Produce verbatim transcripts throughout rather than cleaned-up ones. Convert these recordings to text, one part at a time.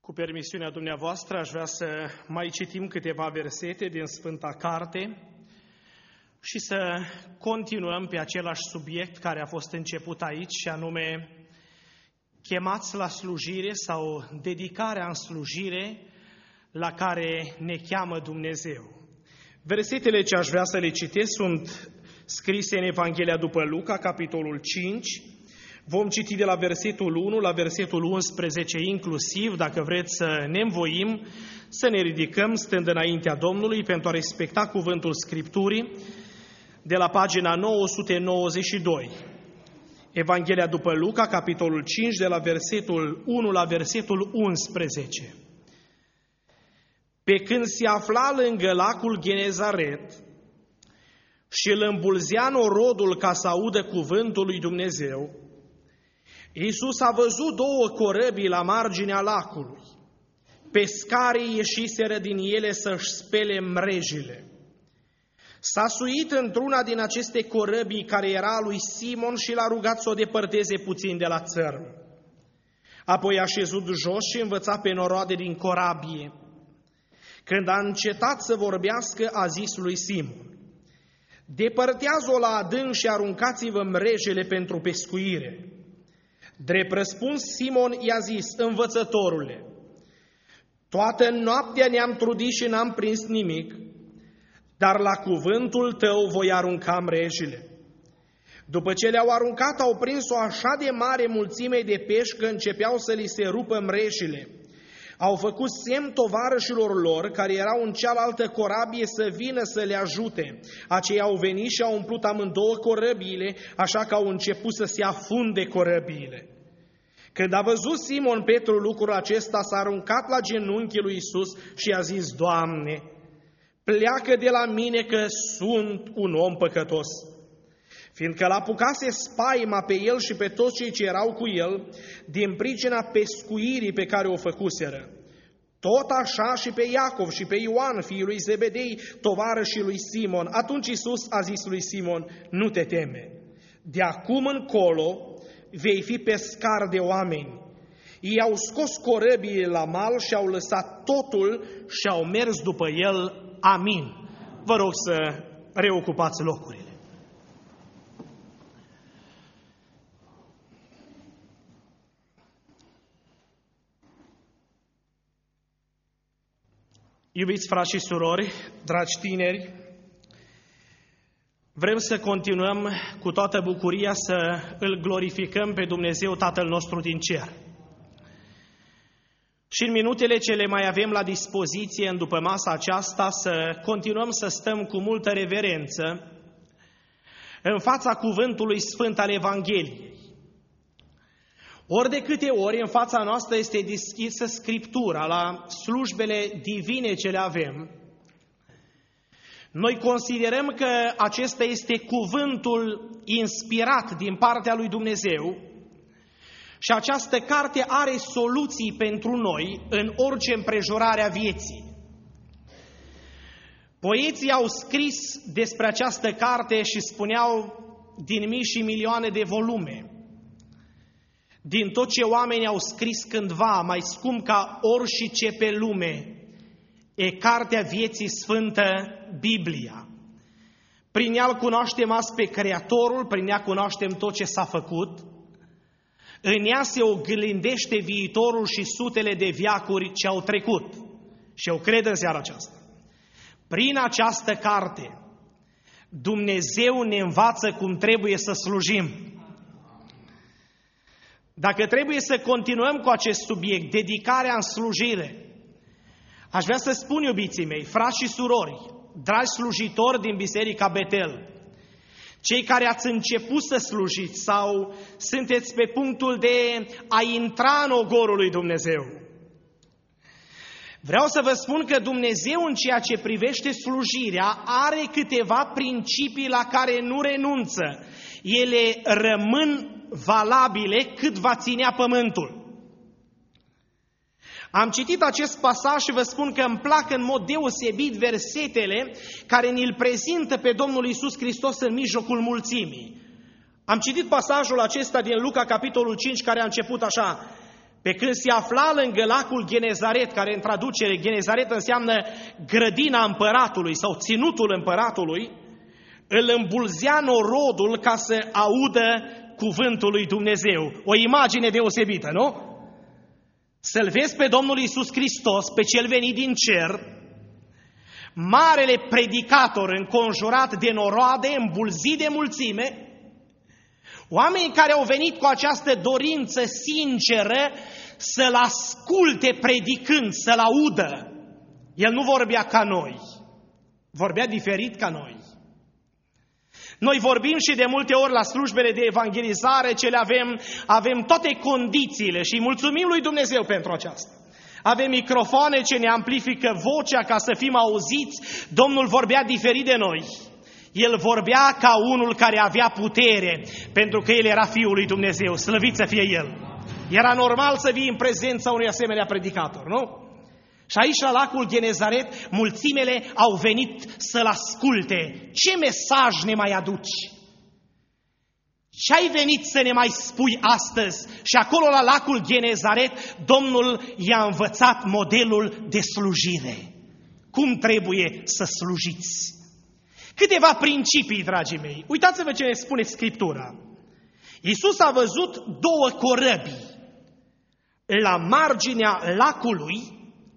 Cu permisiunea dumneavoastră, aș vrea să mai citim câteva versete din Sfânta Carte și să continuăm pe același subiect care a fost început aici, și anume chemați la slujire sau dedicarea în slujire la care ne cheamă Dumnezeu. Versetele ce aș vrea să le citesc sunt scrise în Evanghelia după Luca, capitolul cinci. Vom citi de la versetul unu la versetul unsprezece inclusiv, dacă vreți să ne învoim, să ne ridicăm stând înaintea Domnului pentru a respecta cuvântul Scripturii, de la pagina nouă sute nouăzeci și doi. Evanghelia după Luca, capitolul cinci, de la versetul unu la versetul unsprezece. Pe când se afla lângă lacul Genezaret și îl îmbulzea norodul ca să audă cuvântul lui Dumnezeu, Iisus a văzut două corăbii la marginea lacului. Pescarii ieșiseră din ele să-și spele mrejile. S-a suit într-una din aceste corăbii care era a lui Simon și l-a rugat să o depărteze puțin de la țărm. Apoi a șezut jos și învăța pe noroade din corabie. Când a încetat să vorbească, a zis lui Simon: depărtează-o la adânc și aruncați-vă mrejele pentru pescuire. Drept răspuns, Simon i-a zis: învățătorule, toată noaptea ne-am trudit și n-am prins nimic, dar la cuvântul tău voi arunca mrejile. După ce le-au aruncat, au prins o așa de mare mulțime de pești că începeau să li se rupă mrejile. Au făcut semn tovarășilor lor, care erau în cealaltă corabie, să vină să le ajute. Aceia au venit și au umplut amândouă corăbiile, așa că au început să se afunde corăbiile. Când a văzut Simon Petru lucrul acesta, s-a aruncat la genunchii lui Iisus și a zis: Doamne, pleacă de la mine că sunt un om păcătos. Fiindcă l-apucase spaima pe el și pe toți cei ce erau cu el, din pricina pescuirii pe care o făcuseră. Tot așa și pe Iacov și pe Ioan, fiul lui Zebedei, tovarășii lui Simon. Atunci Iisus a zis lui Simon: nu te teme, de acum încolo vei fi pescar de oameni. Ei au scos corăbiile la mal și au lăsat totul și au mers după el. Amin. Vă rog să reocupați locurile. Iubiți frați și surori, dragi tineri, vrem să continuăm cu toată bucuria să îl glorificăm pe Dumnezeu Tatăl nostru din cer. Și în minutele ce le mai avem la dispoziție în după masa aceasta, să continuăm să stăm cu multă reverență în fața cuvântului sfânt al Evangheliei. Ori de câte ori în fața noastră este deschisă Scriptura la slujbele divine ce le avem, noi considerăm că acesta este cuvântul inspirat din partea lui Dumnezeu și această carte are soluții pentru noi în orice împrejurare a vieții. Poeții au scris despre această carte și spuneau din mii și milioane de volume. Din tot ce oamenii au scris cândva, mai scump ca orice pe lume, e cartea vieții sfântă, Biblia. Prin ea îl cunoaștem azi pe Creatorul, prin ea cunoaștem tot ce s-a făcut. În ea se oglindește viitorul și sutele de veacuri ce au trecut. Și eu cred în seara aceasta. Prin această carte, Dumnezeu ne învață cum trebuie să slujim. Dacă trebuie să continuăm cu acest subiect, dedicarea în slujire, aș vrea să spun, iubiții mei, frați și surori, dragi slujitori din Biserica Betel, cei care ați început să slujiți sau sunteți pe punctul de a intra în ogorul lui Dumnezeu, vreau să vă spun că Dumnezeu, în ceea ce privește slujirea, are câteva principii la care nu renunță. Ele rămân valabile cât va ținea pământul. Am citit acest pasaj și vă spun că îmi plac în mod deosebit versetele care ni-l prezintă pe Domnul Iisus Hristos în mijlocul mulțimii. Am citit pasajul acesta din Luca, capitolul cinci, care a început așa: pe când se afla lângă lacul Genezaret, care în traducere Genezaret înseamnă grădina împăratului sau ținutul împăratului, îl îmbulzea norodul ca să audă cuvântul lui Dumnezeu. O imagine deosebită, nu? Să-L vezi pe Domnul Iisus Hristos, pe Cel venit din cer, marele predicator înconjurat de noroade, îmbulzit de mulțime, oameni care au venit cu această dorință sinceră să-L asculte predicând, să-L audă. El nu vorbea ca noi, vorbea diferit ca noi. Noi vorbim și de multe ori la slujbele de evangelizare ce le avem, avem toate condițiile și mulțumim lui Dumnezeu pentru aceasta. Avem microfoane ce ne amplifică vocea ca să fim auziți. Domnul vorbea diferit de noi. El vorbea ca unul care avea putere, pentru că El era Fiul lui Dumnezeu, slăvit să fie El. Era normal să vii în prezența unui asemenea predicator, nu? Și aici la lacul Genezaret, mulțimele au venit să-L asculte. Ce mesaj ne mai aduci? Ce ai venit să ne mai spui astăzi? Și acolo la lacul Genezaret, Domnul i-a învățat modelul de slujire. Cum trebuie să slujiți? Câteva principii, dragii mei. Uitați-vă ce ne spune Scriptura. Iisus a văzut două corăbii la marginea lacului.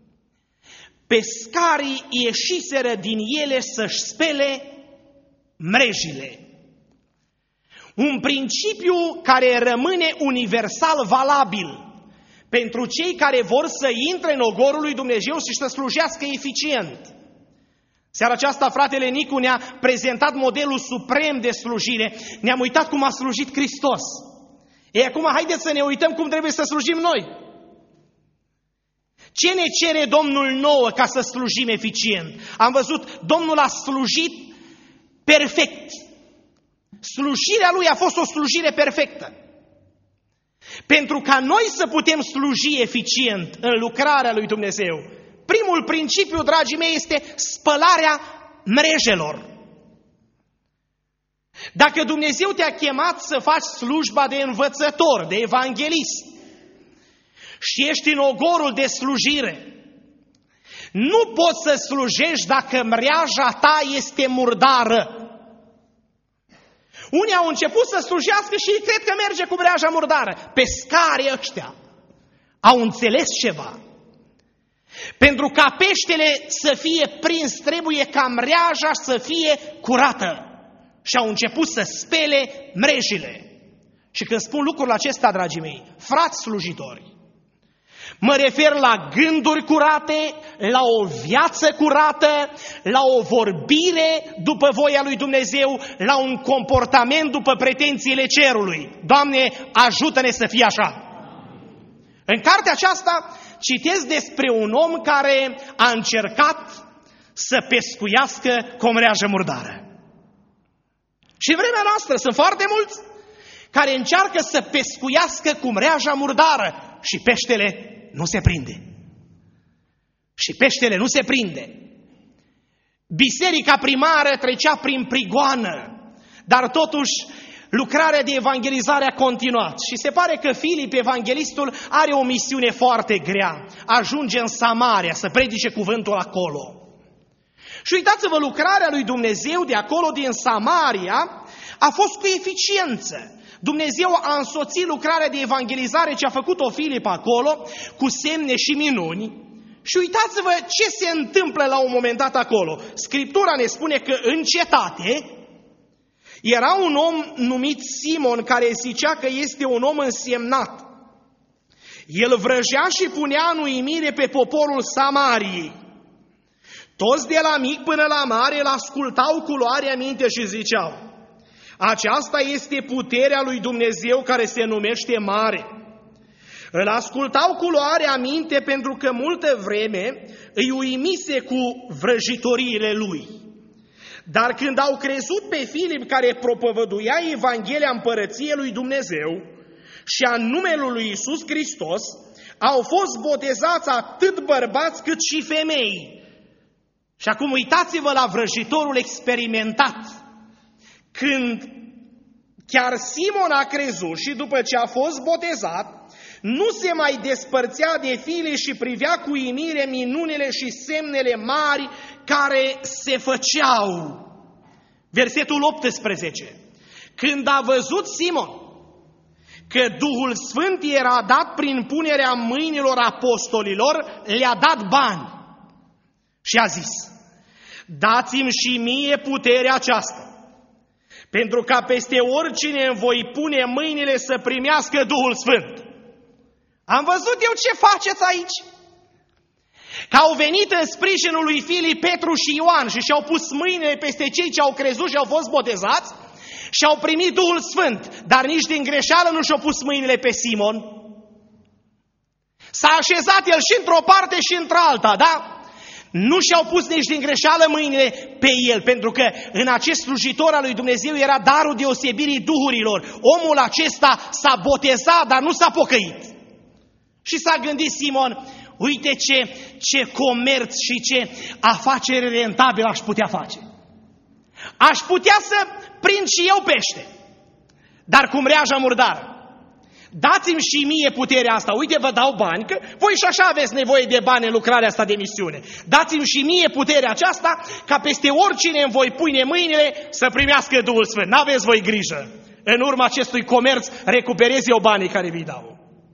Pescarii ieșiseră din ele să-și spele mrejile. Un principiu care rămâne universal valabil pentru cei care vor să intre în ogorul lui Dumnezeu și să slujească eficient. Seara aceasta fratele Nicu ne-a prezentat modelul suprem de slujire. Ne-am uitat cum a slujit Hristos. Ei, acum haideți să ne uităm cum trebuie să slujim noi. Ce ne cere Domnul nouă ca să slujim eficient? Am văzut, Domnul a slujit perfect. Slujirea Lui a fost o slujire perfectă. Pentru ca noi să putem sluji eficient în lucrarea lui Dumnezeu, primul principiu, dragii mei, este spălarea mrejelor. Dacă Dumnezeu te-a chemat să faci slujba de învățător, de evanghelist, și ești în ogorul de slujire, nu poți să slujești dacă mreaja ta este murdară. Unii au început să slujească și ei cred că merge cu mreaja murdară. Pescarii ăștia au înțeles ceva. Pentru ca peștele să fie prins, trebuie ca mreaja să fie curată. Și au început să spele mrejile. Și când spun lucrul acesta, dragii mei, frați slujitori, mă refer la gânduri curate, la o viață curată, la o vorbire după voia lui Dumnezeu, la un comportament după pretențiile cerului. Doamne, ajută-ne să fie așa! În cartea aceasta citesc despre un om care a încercat să pescuiască cu o mreajă murdară. Și în vremea noastră sunt foarte mulți care încearcă să pescuiască cu mreaja murdară și peștele nu se prinde. Și peștele nu se prinde. Biserica primară trecea prin prigoană, dar totuși lucrarea de evangelizare a continuat. Și se pare că Filip, evanghelistul, are o misiune foarte grea. Ajunge în Samaria să predice cuvântul acolo. Și uitați-vă, lucrarea lui Dumnezeu de acolo, din Samaria, a fost cu eficiență. Dumnezeu a însoțit lucrarea de evangelizare ce a făcut-o Filip acolo, cu semne și minuni. Și uitați-vă ce se întâmplă la un moment dat acolo. Scriptura ne spune că în cetate era un om numit Simon, care zicea că este un om însemnat. El vrăjea și punea în uimire pe poporul Samariei. Toți de la mic până la mare îl ascultau cu luarea minte și ziceau: aceasta este puterea lui Dumnezeu care se numește mare. Îl ascultau cu luarea minte pentru că multă vreme îi uimise cu vrăjitoriile lui. Dar când au crezut pe Filip, care propovăduia Evanghelia împărăției lui Dumnezeu și a numelui lui Iisus Hristos, au fost botezați atât bărbați cât și femei. Și acum uitați-vă la vrăjitorul experimentat. Când chiar Simon a crezut și după ce a fost botezat, nu se mai despărțea de file și privea cu uimire minunile și semnele mari care se făceau. Versetul optsprezece. Când a văzut Simon că Duhul Sfânt era dat prin punerea mâinilor apostolilor, le-a dat bani și a zis: dați-mi și mie puterea aceasta, pentru ca peste oricine îmi voi pune mâinile să primească Duhul Sfânt. Am văzut eu ce faceți aici. Că au venit în sprijinul lui Filip, Petru și Ioan și și-au pus mâinile peste cei ce au crezut și au fost botezați și au primit Duhul Sfânt, dar nici din greșeală nu și-au pus mâinile pe Simon. S-a așezat el și într-o parte și într-alta, da? Nu și-au pus nici din greșeală mâinile pe el, pentru că în acest slujitor al lui Dumnezeu era darul deosebirii duhurilor. Omul acesta s-a botezat, dar nu s-a pocăit. Și s-a gândit Simon: uite ce, ce comerț și ce afacere rentabilă aș putea face. Aș putea să prind și eu pește, dar cu mreaja murdară. Dați-mi și mie puterea asta. Uite, vă dau bani, că voi și așa aveți nevoie de bani în lucrarea asta de misiune. Dați-mi și mie puterea aceasta, ca peste oricine îmi voi pune mâinile să primească Duhul Sfânt. N-aveți voi grijă. În urma acestui comerț recuperez eu banii care vi dau.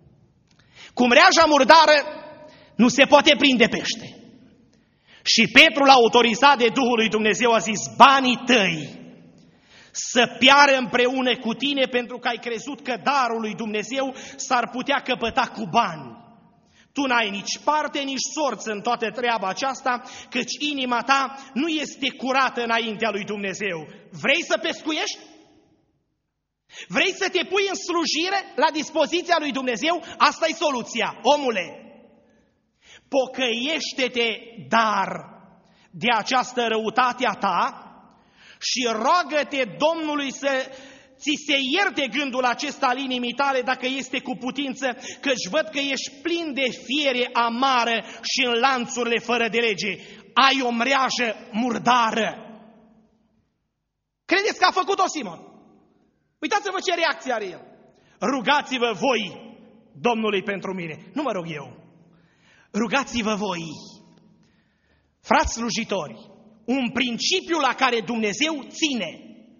Cu mreaja murdară nu se poate prinde pește. Și Petru l-a autorizat de Duhul lui Dumnezeu, a zis: banii tăi să piară împreună cu tine, pentru că ai crezut că darul lui Dumnezeu s-ar putea căpăta cu bani. Tu n-ai nici parte, nici sorță în toată treaba aceasta, căci inima ta nu este curată înaintea lui Dumnezeu. Vrei să pescuiești? Vrei să te pui în slujire la dispoziția lui Dumnezeu? Asta e soluția, omule. Pocăiește-te, dar, de această răutate a ta și roagă-te Domnului să ți se ierte gândul acesta al inimii tale, dacă este cu putință, căci văd că ești plin de fiere amară și în lanțurile fără de lege. Ai o mreajă murdară. Credeți că a făcut-o Simon? Uitați-vă ce reacție are el. Rugați-vă voi Domnului pentru mine. Nu mă rog eu. Rugați-vă voi, frați slujitori, un principiu la care Dumnezeu ține.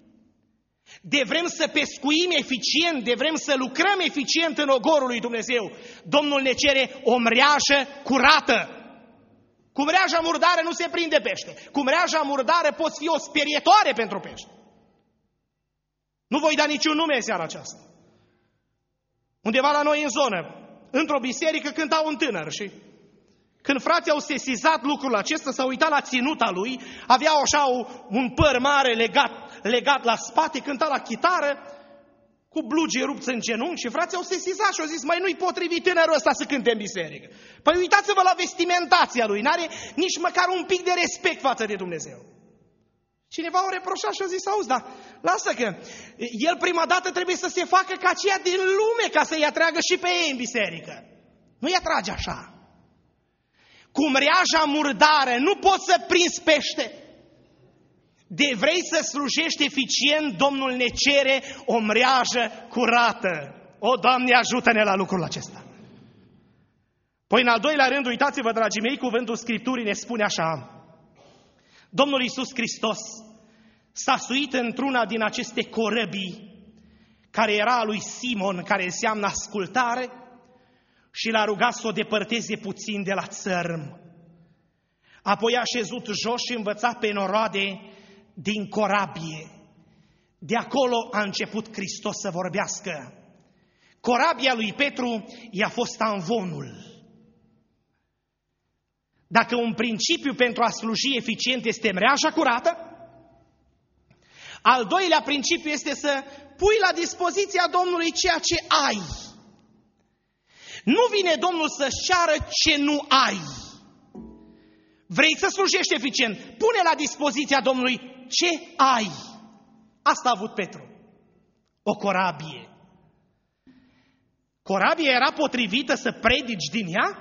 De vrem să pescuim eficient, de vrem să lucrăm eficient în ogorul lui Dumnezeu, Domnul ne cere o mreajă curată. Cu mreaja murdară nu se prinde pește. Cu mreaja murdară poți fi o sperietoare pentru pește. Nu voi da niciun nume în seara aceasta. Undeva la noi în zonă, într-o biserică, cânta un tânăr și când frații au sesizat lucrul acesta, s-au uitat la ținuta lui, avea așa un păr mare legat, legat la spate, cânta la chitară, cu blugi rupți în genunchi și frații au sesizat și au zis: mai nu-i potrivit tânărul ăsta să cânte în biserică. Păi uitați-vă la vestimentația lui, n-are nici măcar un pic de respect față de Dumnezeu. Cineva o reproșat și a zis: auzi, dar lasă că el prima dată trebuie să se facă ca aceia din lume ca să-i atragă și pe ei în biserică. Nu-i atrage așa. Cu mreaja murdară nu poți să prinzi pește. De vrei să slujești eficient, Domnul ne cere o mreajă curată. O, Doamne, ajută-ne la lucrul acesta. Păi în al doilea rând, uitați-vă, dragii mei, cuvântul Scripturii ne spune așa: Domnul Iisus Hristos s-a suit într-una din aceste corăbii care era a lui Simon, care înseamnă ascultare, și l-a rugat să o depărteze puțin de la țărm. Apoi a șezut jos și învăța pe noroade din corabie. De acolo a început Hristos să vorbească. Corabia lui Petru i-a fost amvonul. Dacă un principiu pentru a sluji eficient este mreaja curată, al doilea principiu este să pui la dispoziția Domnului ceea ce ai. Nu vine Domnul să-și ceară ce nu ai. Vrei să slujești eficient? Pune la dispoziția Domnului ce ai. Asta a avut Petru. O corabie. Corabia era potrivită să predici din ea?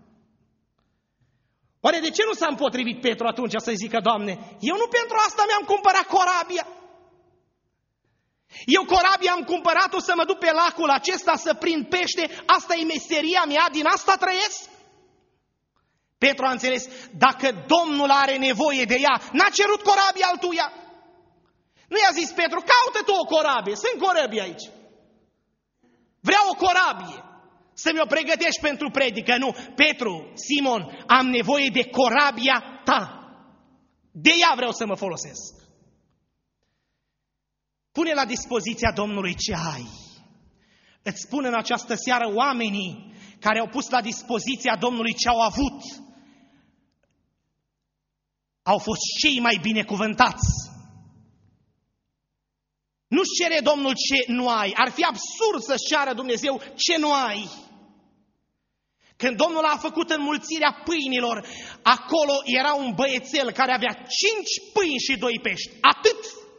Oare de ce nu s-a împotrivit Petru atunci să-i zică: Doamne, eu nu pentru asta mi-am cumpărat corabia. Eu corabia am cumpărat-o să mă duc pe lacul acesta să prind pește, asta e meseria mea, din asta trăiesc? Petru a înțeles, dacă Domnul are nevoie de ea, n-a cerut corabia altuia. Nu i-a zis Petru, caută tu o corabie, sunt corăbii aici. Vreau o corabie, să mi-o pregătești pentru predică. Nu, Petru, Simon, am nevoie de corabia ta. De ea vreau să mă folosesc. Pune la dispoziția Domnului ce ai. Îți spun în această seară, oamenii care au pus la dispoziția Domnului ce au avut, au fost cei mai binecuvântați. Nu-ți cere Domnul ce nu ai. Ar fi absurd să-ți ceară Dumnezeu ce nu ai. Când Domnul a făcut înmulțirea pâinilor, acolo era un băiețel care avea cinci pâini și doi pești. Atât!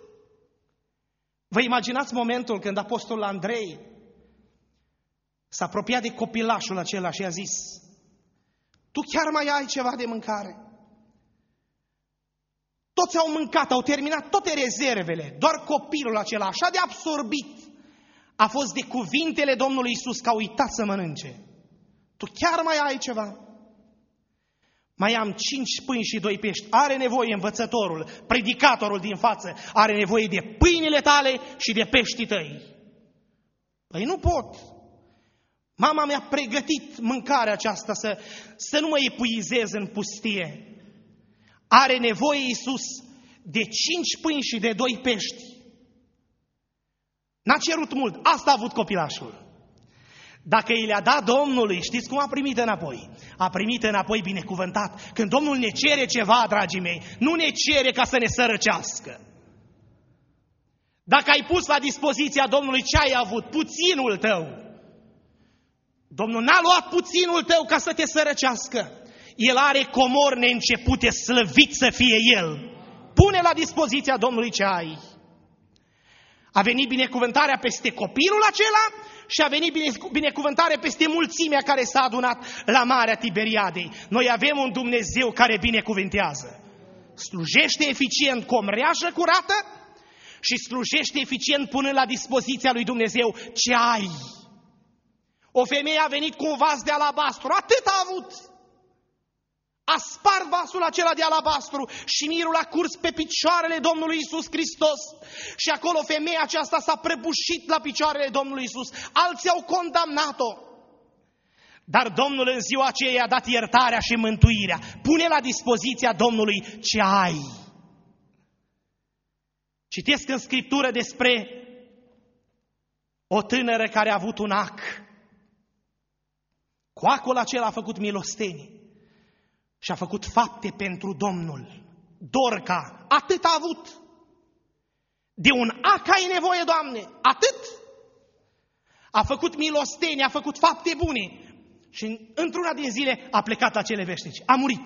Vă imaginați momentul când apostolul Andrei s-a apropiat de copilașul acela și a zis, tu chiar mai ai ceva de mâncare? Toți au mâncat, au terminat toate rezervele, doar copilul acela, așa de absorbit, a fost de cuvintele Domnului Iisus că a uitat să mănânce. Tu chiar mai ai ceva? Mai am cinci pâini și doi pești. Are nevoie învățătorul, predicatorul din față, are nevoie de pâinile tale și de peștii tăi. Păi nu pot. Mama mi-a pregătit mâncarea aceasta să, să nu mă epuizez în pustie. Are nevoie Iisus de cinci pâini și de doi pești. N-a cerut mult, asta a avut copilașul. Dacă i le-a dat Domnului, știți cum a primit înapoi? A primit înapoi binecuvântat. Când Domnul ne cere ceva, dragii mei, nu ne cere ca să ne sărăcească. Dacă ai pus la dispoziția Domnului ce ai avut, puținul tău, Domnul n-a luat puținul tău ca să te sărăcească. El are comori neîncepute, slăvit să fie El. Pune la dispoziția Domnului ce ai. A venit binecuvântarea peste copilul acela și a venit binecuvântare peste mulțimea care s-a adunat la Marea Tiberiadei. Noi avem un Dumnezeu care binecuvintează. Slujește eficient cu o mreajă curată și slujește eficient punând la dispoziția lui Dumnezeu ce ai. O femeie a venit cu un vas de alabastru, atât a avut. A spart vasul acela de alabastru și mirul a curs pe picioarele Domnului Iisus Hristos. Și acolo femeia aceasta s-a prăbușit la picioarele Domnului Iisus. Alții au condamnat-o. Dar Domnul în ziua aceea i-a dat iertarea și mântuirea. Pune la dispoziția Domnului ce ai. Citesc în Scriptură despre o tânără care a avut un ac. Cu acul acela a făcut milostenie. Și a făcut fapte pentru Domnul. Dorca, atât a avut. De un ac ai nevoie, Doamne, atât. A făcut milostenie, a făcut fapte bune. Și într-una din zile a plecat la cele veșnice. A murit.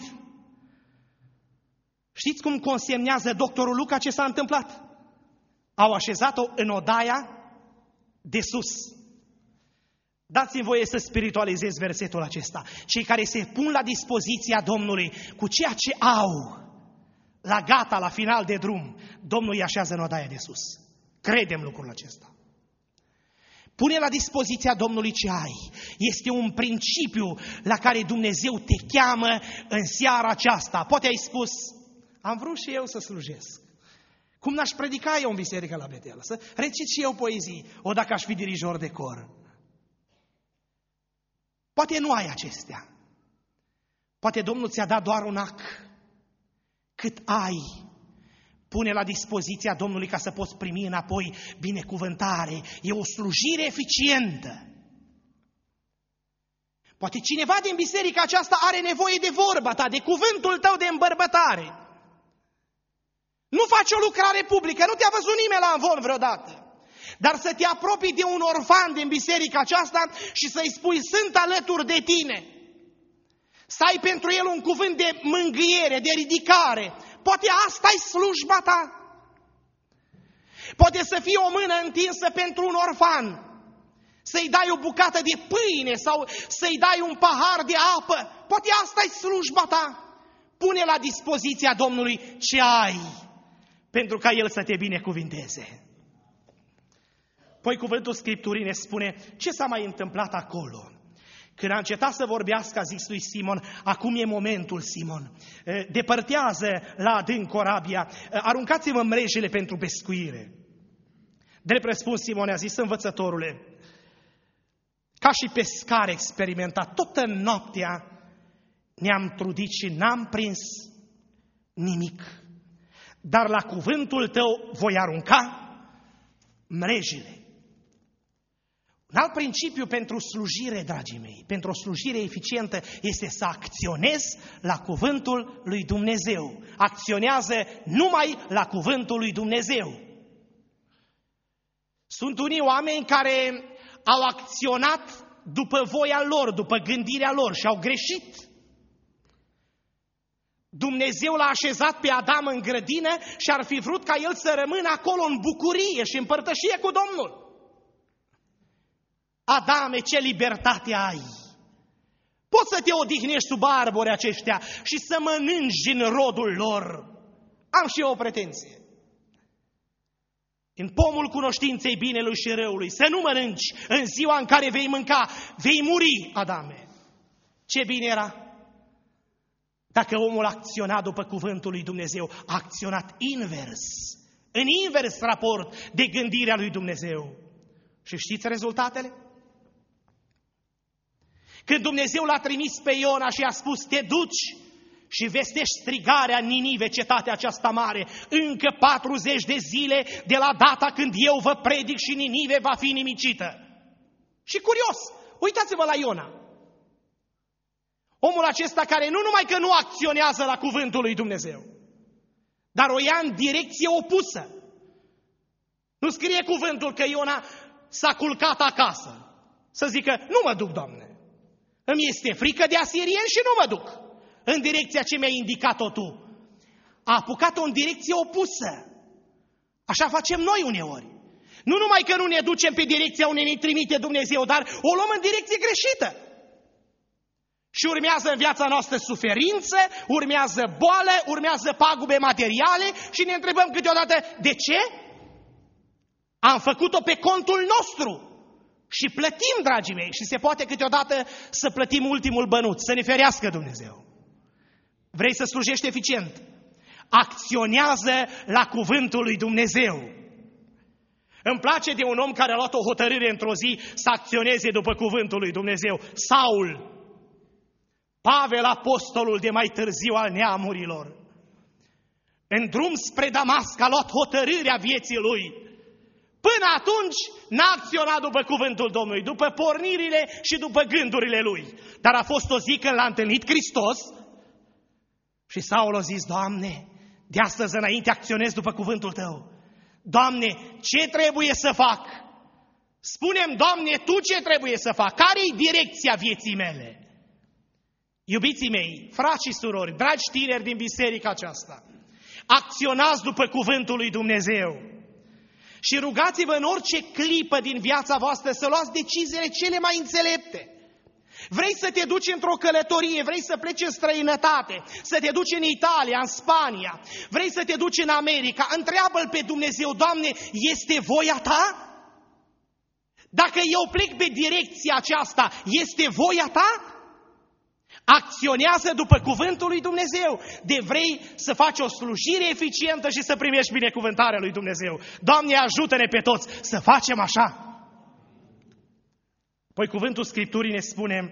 Știți cum consemnează doctorul Luca ce s-a întâmplat? Au așezat-o în odaia de sus. Dați-mi voie să spiritualizez versetul acesta. Cei care se pun la dispoziția Domnului cu ceea ce au, la gata, la final de drum, Domnul îi așează în odaia de sus. Credem lucrul acesta. Pune la dispoziția Domnului ce ai. Este un principiu la care Dumnezeu te cheamă în seara aceasta. Poate ai spus, am vrut și eu să slujesc. Cum n-aș predica eu în biserică la Betel? Să recit și eu poezii, o dacă aș fi dirijor de cor. Poate nu ai acestea. Poate Domnul ți-a dat doar un ac. Cât ai, pune la dispoziția Domnului ca să poți primi înapoi binecuvântare. E o slujire eficientă. Poate cineva din biserica aceasta are nevoie de vorba ta, de cuvântul tău de îmbărbătare. Nu faci o lucrare publică, nu te-a văzut nimeni la învon vreodată. Dar să te apropii de un orfan din biserica aceasta și să-i spui, sunt alături de tine. Să ai pentru el un cuvânt de mângâiere, de ridicare. Poate asta e slujba ta. Poate să fie o mână întinsă pentru un orfan. Să-i dai o bucată de pâine sau să-i dai un pahar de apă. Poate asta e slujba ta. Pune la dispoziția Domnului ce ai, pentru ca El să te binecuvinteze. Păi cuvântul Scripturii ne spune ce s-a mai întâmplat acolo. Când a încetat să vorbească, a zis lui Simon, acum e momentul, Simon, depărtează la adânc corabia, aruncați-vă mrejele pentru pescuire. Drept răspuns, Simon a zis, învățătorule, ca și pescar experimentat, toată noaptea ne-am trudit și n-am prins nimic. Dar la cuvântul tău voi arunca mrejele. Un alt principiu pentru slujire, dragii mei, pentru o slujire eficientă, este să acționezi la cuvântul lui Dumnezeu. Acționează numai la cuvântul lui Dumnezeu. Sunt unii oameni care au acționat după voia lor, după gândirea lor și au greșit. Dumnezeu l-a așezat pe Adam în grădină și ar fi vrut ca el să rămână acolo în bucurie și în părtășie cu Domnul. Adame, ce libertate ai! Poți să te odihnești sub arbori aceștia și să mănânci din rodul lor. Am și eu o pretenție. În pomul cunoștinței binelui și răului, să nu mănânci în ziua în care vei mânca, vei muri, Adame. Ce bine era! Dacă omul acționa după cuvântul lui Dumnezeu, a acționat invers, în invers raport de gândirea lui Dumnezeu. Și știți rezultatele? Când Dumnezeu l-a trimis pe Iona și a spus, te duci și vestești strigarea în Ninive, cetatea aceasta mare, încă patruzeci de zile de la data când eu vă predic și Ninive va fi nimicită. Și curios, uitați-vă la Iona. Omul acesta care nu numai că nu acționează la cuvântul lui Dumnezeu, dar o ia în direcție opusă. Nu scrie cuvântul că Iona s-a culcat acasă. Să zică, nu mă duc, Doamne. Îmi este frică de asirieni și nu mă duc în direcția ce mi-ai indicat-o Tu. A apucat-o în direcție opusă. Așa facem noi uneori. Nu numai că nu ne ducem pe direcția unde ne trimite Dumnezeu, dar o luăm în direcție greșită. Și urmează în viața noastră suferință, urmează boală, urmează pagube materiale și ne întrebăm câteodată, de ce? Am făcut-o pe contul nostru și plătim, dragii mei, și se poate câteodată să plătim ultimul bănuț, să ne ferească Dumnezeu. Vrei să slujești eficient? Acționează la cuvântul lui Dumnezeu. Îmi place de un om care a luat o hotărâre într-o zi să acționeze după cuvântul lui Dumnezeu. Saul. Pavel, apostolul de mai târziu al neamurilor, în drum spre Damasc a luat hotărârea vieții lui. Până atunci n-a acționat după cuvântul Domnului, după pornirile și după gândurile lui. Dar a fost o zi când l-a întâlnit Hristos și Saul a zis, Doamne, de astăzi înainte acționez după cuvântul Tău. Doamne, ce trebuie să fac? Spune-mi, Doamne, Tu ce trebuie să fac? Care-i direcția vieții mele? Iubiții mei, frați și surori, dragi tineri din biserica aceasta, acționați după cuvântul lui Dumnezeu și rugați-vă în orice clipă din viața voastră să luați deciziile cele mai înțelepte. Vrei să te duci într-o călătorie, vrei să pleci în străinătate, să te duci în Italia, în Spania, vrei să te duci în America, întreabă-L pe Dumnezeu, Doamne, este voia Ta? Dacă eu plec pe direcția aceasta, este voia Ta? Acționează după cuvântul lui Dumnezeu. De vrei să faci o slujire eficientă și să primești binecuvântarea lui Dumnezeu. Doamne, ajută-ne pe toți să facem așa. Păi cuvântul Scripturii ne spune,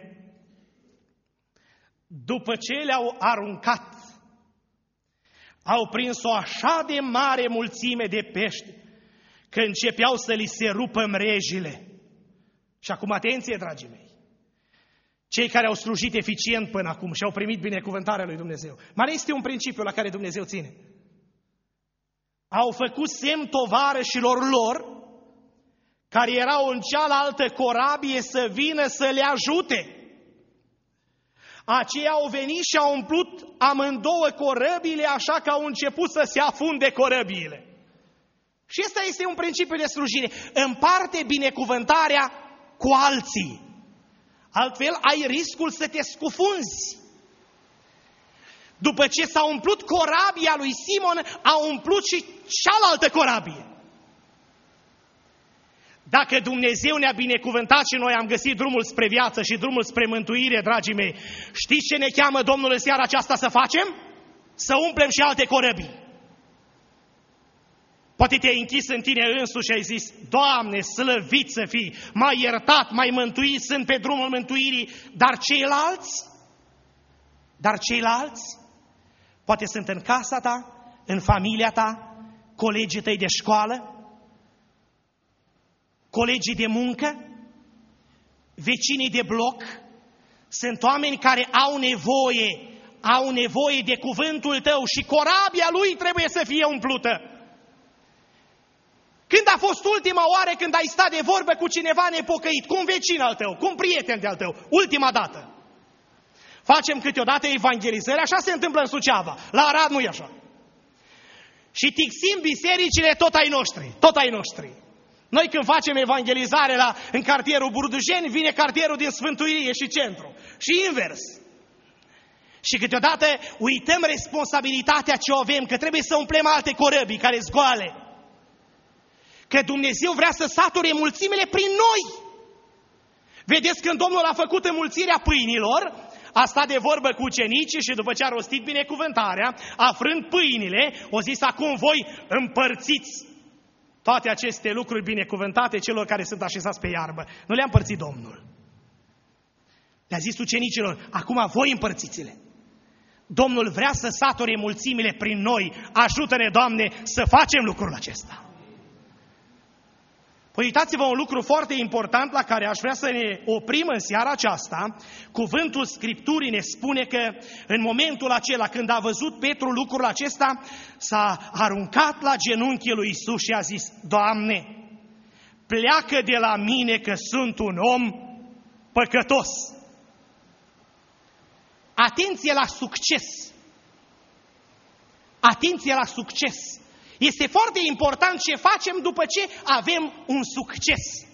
după ce le-au aruncat, au prins o așa de mare mulțime de pești, că începeau să li se rupă mrejile. Și acum atenție, dragii mei. Cei care au slujit eficient până acum și au primit binecuvântarea lui Dumnezeu. Mai este un principiu la care Dumnezeu ține. Au făcut semn tovarășilor lor, care erau în cealaltă corabie, să vină să le ajute. Aceia au venit și au umplut amândouă corăbile, așa că au început să se afunde corăbiile. Și ăsta este un principiu de slujire. Împarte binecuvântarea cu alții. Altfel ai riscul să te scufunzi. După ce s-a umplut corabia lui Simon, a umplut și cealaltă corabie. Dacă Dumnezeu ne-a binecuvântat și noi am găsit drumul spre viață și drumul spre mântuire, dragii mei, știți ce ne cheamă Domnul în seara aceasta să facem? Să umplem și alte corăbii. Poate te-ai închis în tine însuși și ai zis: Doamne, slăvit să fii, m-ai iertat, m-ai mântuit, sunt pe drumul mântuirii, dar ceilalți? Dar ceilalți? Poate sunt în casa ta, în familia ta, colegii tăi de școală, colegii de muncă, vecinii de bloc. Sunt oameni care au nevoie, au nevoie de cuvântul tău și corabia lui trebuie să fie umplută. Când a fost ultima oară când ai stat de vorbă cu cineva nepocăit, cu un vecin al tău, cu un prieten de-al tău, ultima dată? Facem câteodată evangelizări, așa se întâmplă în Suceava, la Arad nu e așa. Și tixim bisericile tot ai noștri, tot ai noștri. Noi când facem evangelizare la, în cartierul Burdujeni, vine cartierul din Sfântuirie și centru. Și invers. Și câteodată uităm responsabilitatea ce o avem, că trebuie să umplem alte corăbii care zgoale. Că Dumnezeu vrea să sature mulțimile prin noi. Vedeți, când Domnul a făcut înmulțirea pâinilor, a stat de vorbă cu ucenicii și după ce a rostit binecuvântarea, afrând pâinile, o zis: acum voi împărțiți toate aceste lucruri binecuvântate celor care sunt așezați pe iarbă. Nu le-a împărțit Domnul. Le-a zis ucenicilor: acum voi împărțiți-le. Domnul vrea să sature mulțimile prin noi. Ajută-ne, Doamne, să facem lucrul acesta. Păi uitați-vă un lucru foarte important la care aș vrea să ne oprim în seara aceasta. Cuvântul Scripturii ne spune că în momentul acela când a văzut Petru lucrul acesta, s-a aruncat la genunchii lui Iisus și a zis: Doamne, pleacă de la mine că sunt un om păcătos. Atenție la succes! Atenție la succes! Este foarte important ce facem după ce avem un succes.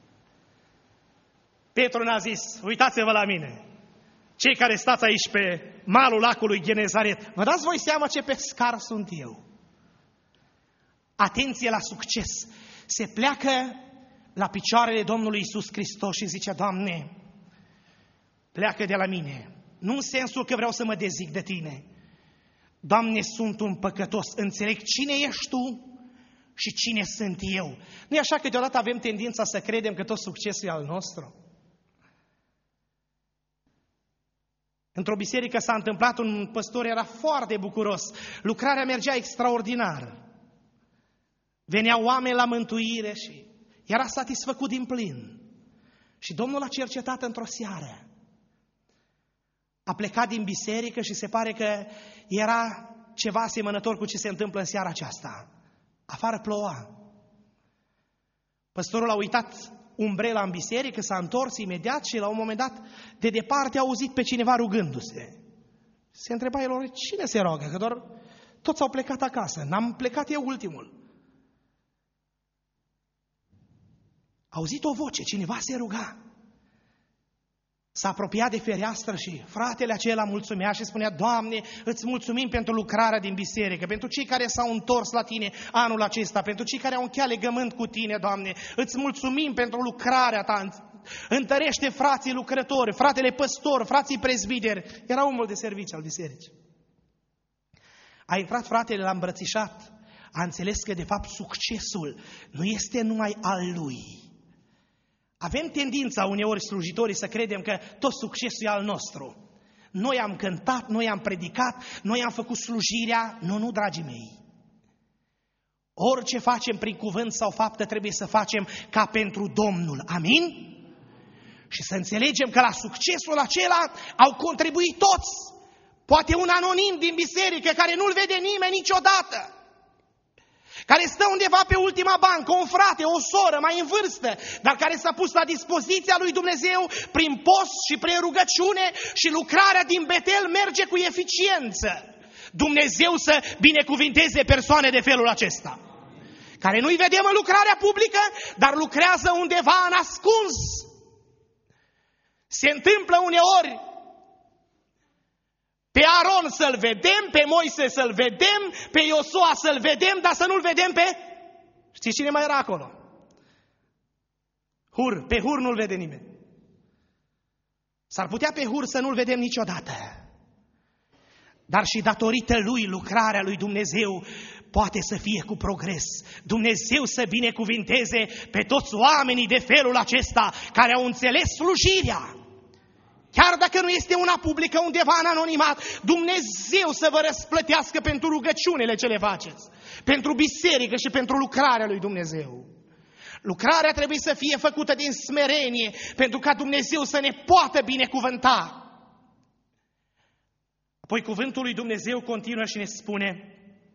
Petru ne-a zis: uitați-vă la mine, cei care stați aici pe malul lacului Genezaret, vă dați voi seama ce pescar sunt eu. Atenție la succes! Se pleacă la picioarele Domnului Iisus Hristos și zice: Doamne, pleacă de la mine. Nu în sensul că vreau să mă dezic de Tine. Doamne, sunt un păcătos, înțeleg cine ești Tu și cine sunt eu. Nu e așa că deodată avem tendința să credem că tot succesul e al nostru? Într-o biserică s-a întâmplat, un păstor era foarte bucuros, lucrarea mergea extraordinar. Veneau oameni la mântuire și era satisfăcut din plin. Și Domnul a cercetat într-o seară. A plecat din biserică și se pare că era ceva asemănător cu ce se întâmplă în seara aceasta. Afară ploua. Păstorul a uitat umbrela în biserică, s-a întors imediat și la un moment dat, de departe, a auzit pe cineva rugându-se. Se întreba el: cine se roagă? Că doar toți au plecat acasă. N-am plecat eu ultimul. A auzit o voce, cineva se ruga. S-a apropiat de fereastră și fratele acela mulțumea și spunea: Doamne, îți mulțumim pentru lucrarea din biserică, pentru cei care s-au întors la Tine anul acesta, pentru cei care au încheiat legământ cu Tine, Doamne, îți mulțumim pentru lucrarea Ta. Întărește frații lucrători, fratele păstor, frații prezbiteri. Era omul de serviciu al bisericii. A intrat fratele, l-a îmbrățișat, a înțeles că de fapt succesul nu este numai al lui. Avem tendința uneori slujitorii să credem că tot succesul e al nostru. Noi am cântat, noi am predicat, noi am făcut slujirea. Nu, nu, dragii mei. Orice facem prin cuvânt sau faptă trebuie să facem ca pentru Domnul. Amin? Și să înțelegem că la succesul acela au contribuit toți. Poate un anonim din biserică care nu-l vede nimeni niciodată, care stă undeva pe ultima bancă, un frate, o soră mai în vârstă, dar care s-a pus la dispoziția lui Dumnezeu prin post și prin rugăciune și lucrarea din Betel merge cu eficiență. Dumnezeu să binecuvinteze persoane de felul acesta, care nu-i vedem în lucrarea publică, dar lucrează undeva în ascuns. Se întâmplă uneori pe Aron să-l vedem, pe Moise să-l vedem, pe Iosua să-l vedem, dar să nu-l vedem pe... Știți cine mai era acolo? Hur, pe Hur nu-l vede nimeni. S-ar putea pe Hur să nu-l vedem niciodată. Dar și datorită lui, lucrarea lui Dumnezeu poate să fie cu progres. Dumnezeu să binecuvinteze pe toți oamenii de felul acesta care au înțeles slujirea. Chiar dacă nu este una publică undeva în anonimat, Dumnezeu să vă răsplătească pentru rugăciunile ce le faceți, pentru biserică și pentru lucrarea lui Dumnezeu. Lucrarea trebuie să fie făcută din smerenie, pentru ca Dumnezeu să ne poată binecuvânta. Apoi cuvântul lui Dumnezeu continuă și ne spune: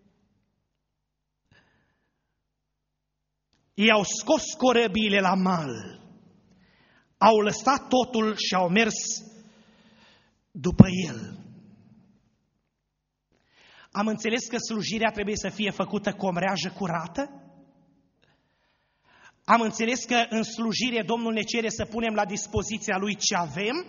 ei au scos corăbiile la mal, au lăsat totul și au mers după el. Am înțeles că slujirea trebuie să fie făcută cu o mreajă curată. Am înțeles că în slujire Domnul ne cere să punem la dispoziția Lui ce avem.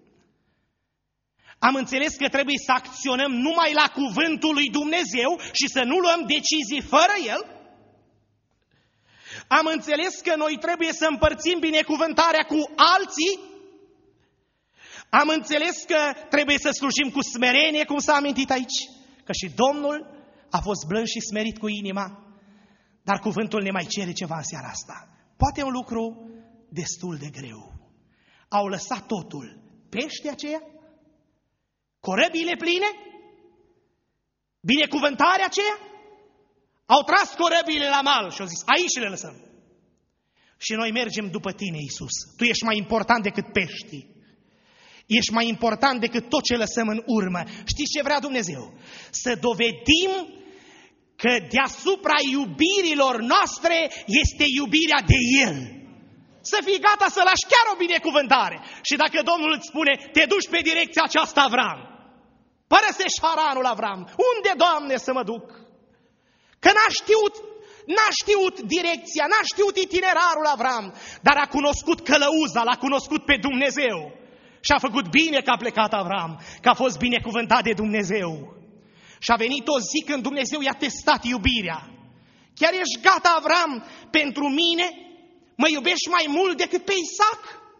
Am înțeles că trebuie să acționăm numai la cuvântul lui Dumnezeu și să nu luăm decizii fără El. Am înțeles că noi trebuie să împărțim binecuvântarea cu alții. Am înțeles că trebuie să slujim cu smerenie, cum s-a amintit aici, că și Domnul a fost blând și smerit cu inima. Dar cuvântul ne mai cere ceva în seara asta. Poate un lucru destul de greu. Au lăsat totul. Peștii aceia? Corăbiile pline? Binecuvântarea aceea? Au tras corăbiile la mal și au zis: aici le lăsăm. Și noi mergem după tine, Iisus. Tu ești mai important decât peștii. Ești mai important decât tot ce lăsăm în urmă. Știți ce vrea Dumnezeu? Să dovedim că deasupra iubirilor noastre este iubirea de El. Să fii gata să lași chiar o binecuvântare. Și dacă Domnul îți spune: te duci pe direcția aceasta, Avram, părăsești Haranul, Avram, unde, Doamne, să mă duc? Că n-a știut, n-a știut direcția, n-a știut itinerarul Avram, dar a cunoscut călăuza, l-a cunoscut pe Dumnezeu. Și a făcut bine că a plecat Avram, că a fost binecuvântat de Dumnezeu. Și a venit o zi când Dumnezeu i-a testat iubirea. Chiar ești gata, Avram, pentru mine? Mă iubești mai mult decât pe Isaac?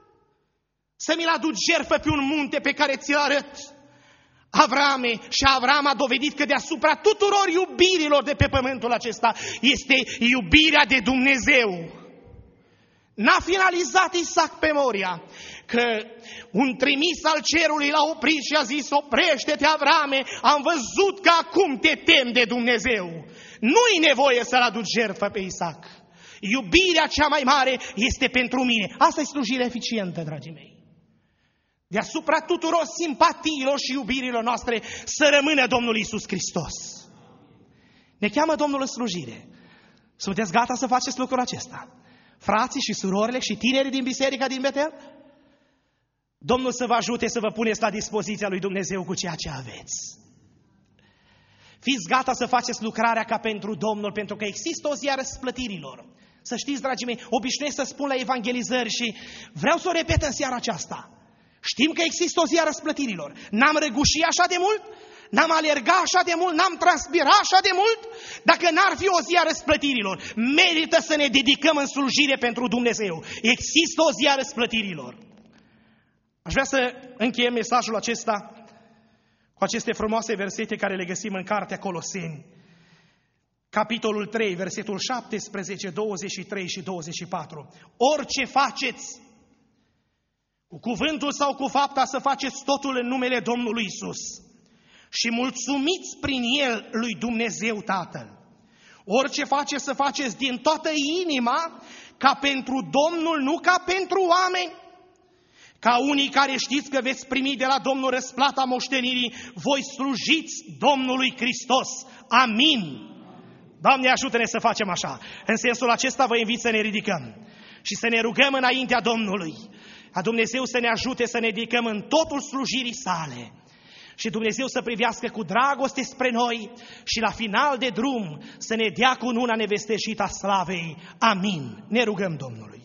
Să mi-l aduci jertfă pe un munte pe care ți-l arăt. Avrame, și Avram a dovedit că deasupra tuturor iubirilor de pe pământul acesta este iubirea de Dumnezeu. N-a finalizat Isaac pe Moria, că un trimis al cerului l-a oprit și a zis: oprește-te, Avrame, am văzut că acum te tem de Dumnezeu. Nu-i nevoie să-l aduci jertfă pe Isaac. Iubirea cea mai mare este pentru mine. Asta e slujire eficientă, dragii mei. Deasupra tuturor simpatiilor și iubirilor noastre să rămână Domnul Iisus Hristos. Ne cheamă Domnul în slujire. Sunteți gata să faceți lucrul acesta? Frații și surorile și tinerii din biserica din Betel? Domnul să vă ajute să vă puneți la dispoziția lui Dumnezeu cu ceea ce aveți. Fiți gata să faceți lucrarea ca pentru Domnul, pentru că există o zi a răsplătirilor. Să știți, dragii mei, obișnuiesc să spun la evangelizări și vreau să o repet în seara aceasta. Știm că există o zi a răsplătirilor. N-am răgușit așa de mult? N-am alergat așa de mult? N-am transpirat așa de mult? Dacă n-ar fi o zi a răsplătirilor, merită să ne dedicăm în slujire pentru Dumnezeu. Există o zi a răsplătirilor. Aș vrea să încheiem mesajul acesta cu aceste frumoase versete care le găsim în cartea Coloseni. Capitolul trei, versetul șaptesprezece, douăzeci și trei și douăzeci și patru. Orice faceți, cu cuvântul sau cu fapta, să faceți totul în numele Domnului Iisus și mulțumiți prin El lui Dumnezeu Tatăl. Orice faceți, să faceți din toată inima, ca pentru Domnul, nu ca pentru oameni. Ca unii care știți că veți primi de la Domnul răsplata moștenirii, voi slujiți Domnului Hristos. Amin. Doamne, ajută-ne să facem așa. În sensul acesta vă invit să ne ridicăm și să ne rugăm înaintea Domnului, ca Dumnezeu să ne ajute să ne dedicăm în totul slujirii sale și Dumnezeu să privească cu dragoste spre noi și la final de drum să ne dea cu una nevesteșită a slavei. Amin. Ne rugăm Domnului.